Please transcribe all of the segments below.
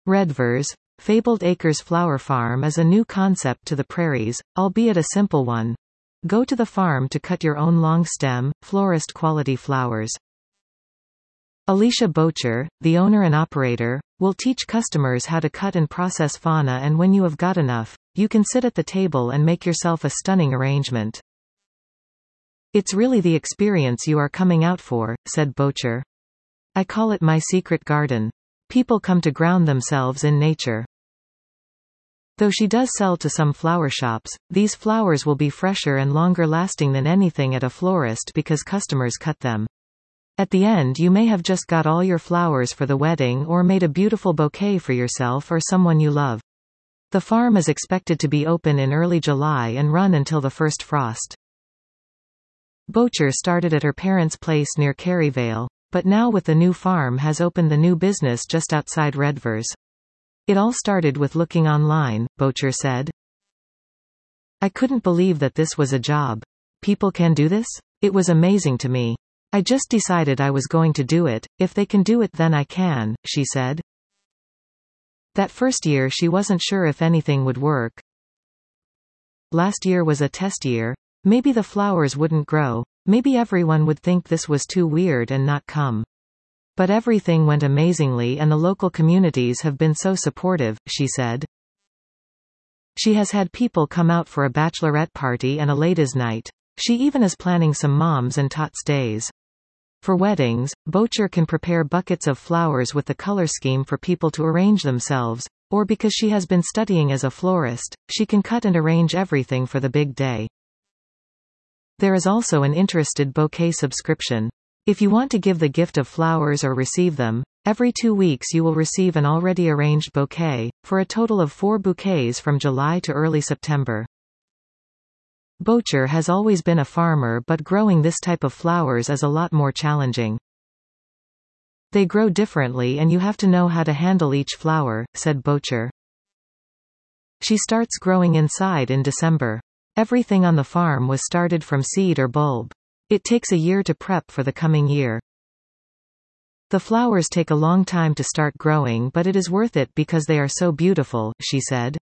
Redvers, Fabled Acres Flower Farm is a new concept to the prairies, albeit a simple one. Go to the farm to cut your own long-stem, florist-quality flowers. Alicia Bocher, the owner and operator, will teach customers how to cut and process fauna, and when you have got enough, you can sit at the table and make yourself a stunning arrangement. "It's really the experience you are coming out for," said Bocher. "I call it my secret garden. People come to ground themselves in nature." Though she does sell to some flower shops, these flowers will be fresher and longer lasting than anything at a florist because customers cut them. At the end, you may have just got all your flowers for the wedding or made a beautiful bouquet for yourself or someone you love. The farm is expected to be open in early July and run until the first frost. Bocher started at her parents' place near Kerryvale, but now with the new farm has opened the new business just outside Redvers. "It all started with looking online," Bocher said. "I couldn't believe that this was a job. People can do this? It was amazing to me. I just decided I was going to do it. If they can do it, then I can," she said. That first year she wasn't sure if anything would work. Last year was a test year. Maybe the flowers wouldn't grow. Maybe everyone would think this was too weird and not come. But everything went amazingly and the local communities have been so supportive, she said. She has had people come out for a bachelorette party and a ladies' night. She even is planning some moms and tots days. For weddings, Bocher can prepare buckets of flowers with the color scheme for people to arrange themselves, or because she has been studying as a florist, she can cut and arrange everything for the big day. There is also an interested bouquet subscription. If you want to give the gift of flowers or receive them, every 2 weeks you will receive an already arranged bouquet, for a total of 4 bouquets from July to early September. Bocher has always been a farmer, but growing this type of flowers is a lot more challenging. "They grow differently and you have to know how to handle each flower," said Bocher. She starts growing inside in December. Everything on the farm was started from seed or bulb. It takes a year to prep for the coming year. "The flowers take a long time to start growing, but it is worth it because they are so beautiful," she said.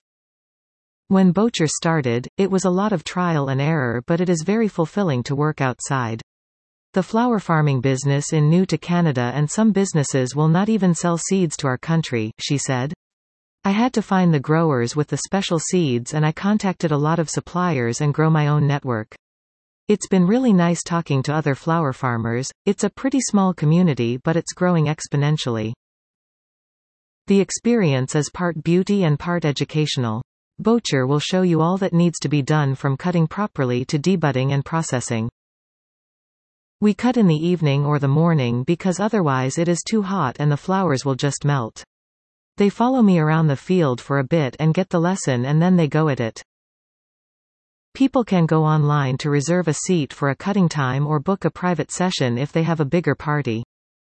When Bocher started, it was a lot of trial and error, but it is very fulfilling to work outside. "The flower farming business is new to Canada and some businesses will not even sell seeds to our country," she said. "I had to find the growers with the special seeds and I contacted a lot of suppliers and grow my own network. It's been really nice talking to other flower farmers. It's a pretty small community, but it's growing exponentially." The experience is part beauty and part educational. Bocher will show you all that needs to be done from cutting properly to debudding and processing. "We cut in the evening or the morning because otherwise it is too hot and the flowers will just melt. They follow me around the field for a bit and get the lesson and then they go at it." People can go online to reserve a seat for a cutting time or book a private session if they have a bigger party.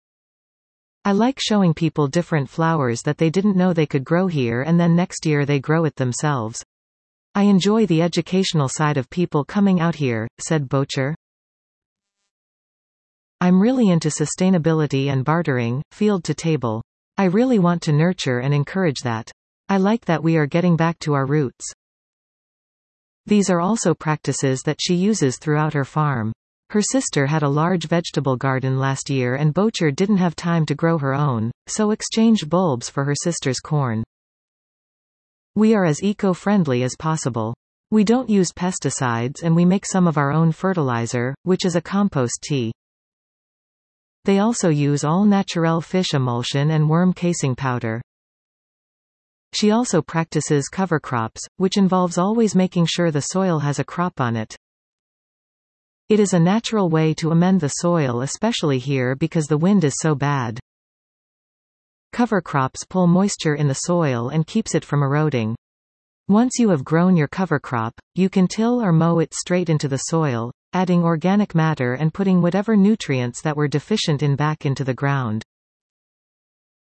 "I like showing people different flowers that they didn't know they could grow here and then next year they grow it themselves. I enjoy the educational side of people coming out here," said Bocher. "I'm really into sustainability and bartering, field to table. I really want to nurture and encourage that. I like that we are getting back to our roots." These are also practices that she uses throughout her farm. Her sister had a large vegetable garden last year and Bocher didn't have time to grow her own, so exchanged bulbs for her sister's corn. "We are as eco-friendly as possible. We don't use pesticides and we make some of our own fertilizer, which is a compost tea. They also use all-natural fish emulsion and worm casing powder." She also practices cover crops, which involves always making sure the soil has a crop on it. "It is a natural way to amend the soil, especially here because the wind is so bad. Cover crops pull moisture in the soil and keeps it from eroding. Once you have grown your cover crop, you can till or mow it straight into the soil, adding organic matter and putting whatever nutrients that were deficient in back into the ground.